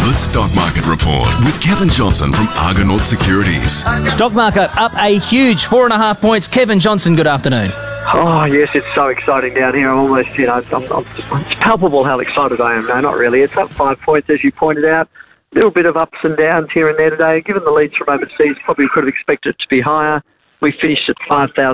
The Stock Market Report with Kevin Johnson from Argonaut Securities. Stock market up a huge 4.5 points. Kevin Johnson, good afternoon. Oh, yes, it's so exciting down here. I'm almost, it's palpable how excited I am. No, not really. It's up 5 points, as you pointed out. A little bit of ups and downs here and there today. Given the leads from overseas, probably could have expected it to be higher. We finished at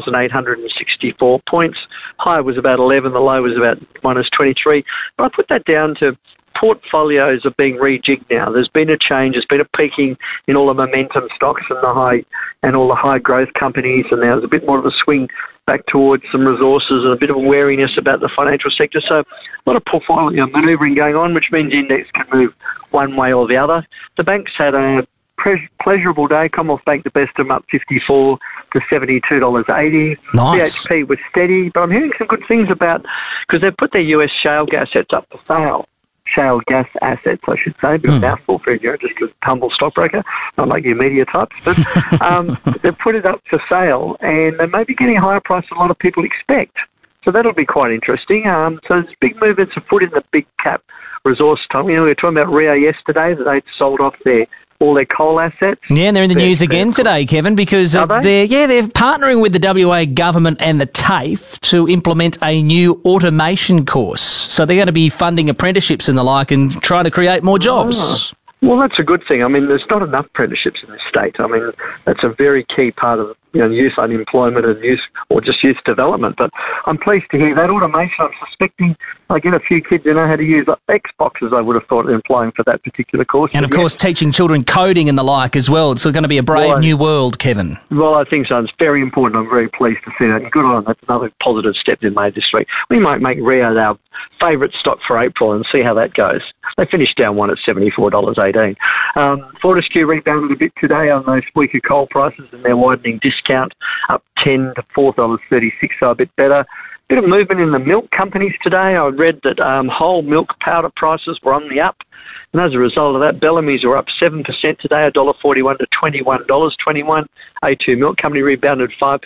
5,864 points. High was about 11, the low was about minus 23. But I put that down to portfolios are being rejigged now. There's been a change. There's been a peaking in all the momentum stocks and all the high growth companies, and now there's a bit more of a swing back towards some resources and a bit of a wariness about the financial sector. So a lot of portfolio manoeuvring going on, which means the index can move one way or the other. The banks had a pleasurable day. Commonwealth Bank, the best of them, up 54 to $72.80. Nice. BHP was steady, but I'm hearing some good things about, because they've put their US shale gas assets up for sale. Shale gas assets, I should say, but a mouthful for you, just a humble stockbroker, not like your media types, but they've put it up for sale, and they may be getting a higher price than a lot of people expect. So that'll be quite interesting. So there's big movements afoot in the big cap resource time. We were talking about Rio yesterday, that they'd sold off all their coal assets. Yeah, and they're in the news again today, Kevin, because they're partnering with the WA government and the TAFE to implement a new automation course. So they're going to be funding apprenticeships and the like and trying to create more jobs. Well, that's a good thing. I mean, there's not enough apprenticeships in this state. I mean, that's a very key part of youth unemployment and youth development. But I'm pleased to hear that automation. I'm suspecting I get a few kids who know how to use Xboxes, I would have thought, employing for that particular course. And, of course, teaching children coding and the like as well. It's going to be a brave new world, Kevin. Well, I think so. It's very important. I'm very pleased to see that. And good on them. That's another positive step they made this week. We might make Rio our favourite stock for April and see how that goes. They finished down one at $74.18. Fortescue rebounded a bit today on those weaker coal prices and their widening discount, up 10 to $4.36, so a bit better. Bit of movement in the milk companies today. I read that whole milk powder prices were on the up. And as a result of that, Bellamy's were up 7% today, $1.41 to $21.21. A2 Milk Company rebounded 5%,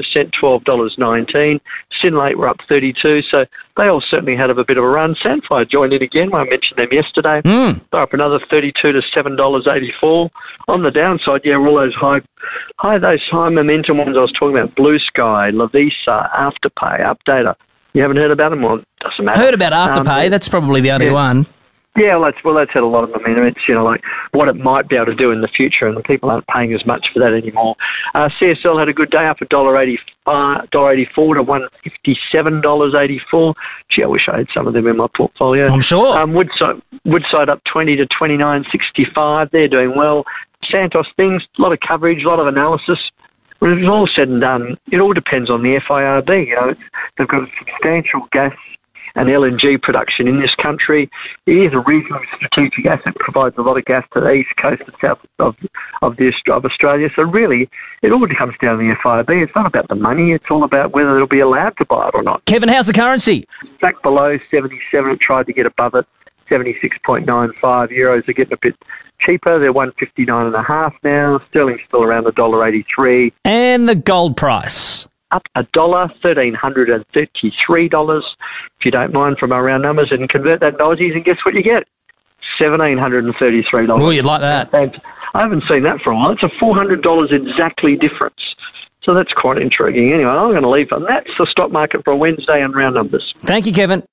$12.19. Synlait were up 32%, so they all certainly had a bit of a run. Sandfire joined in again. I mentioned them yesterday. They're up another 32 to $7.84. On the downside, all those high momentum ones I was talking about, Blue Sky, Lovisa, Afterpay, Updater. You haven't heard about them? Well, it doesn't matter. Heard about Afterpay. That's probably the only one. Yeah, that's had a lot of momentum. It's, like what it might be able to do in the future, and the people aren't paying as much for that anymore. CSL had a good day, up $1.84 to $157.84. Gee, I wish I had some of them in my portfolio. I'm sure. Woodside up 20 to $29.65. They're doing well. Santos Things, a lot of coverage, a lot of analysis. When it's all said and done, it all depends on the FIRB. They've got a substantial gas and LNG production in this country. It is a reasonably strategic asset, provides a lot of gas to the east coast and south of Australia. So really, it all comes down to the FIRB. It's not about the money. It's all about whether they'll be allowed to buy it or not. Kevin, how's the currency? Back below 77. It tried to get above it. 76.95. Euros are getting a bit cheaper. They're 159.5 now. Sterling's still around $1.83. And the gold price? Up $1,333, if you don't mind, from our round numbers, and convert that into Aussies, and guess what you get? $1,733. Oh, you'd like that. And I haven't seen that for a while. It's a $400 exactly difference. So that's quite intriguing. Anyway, I'm going to leave on that. It's the stock market for a Wednesday and round numbers. Thank you, Kevin.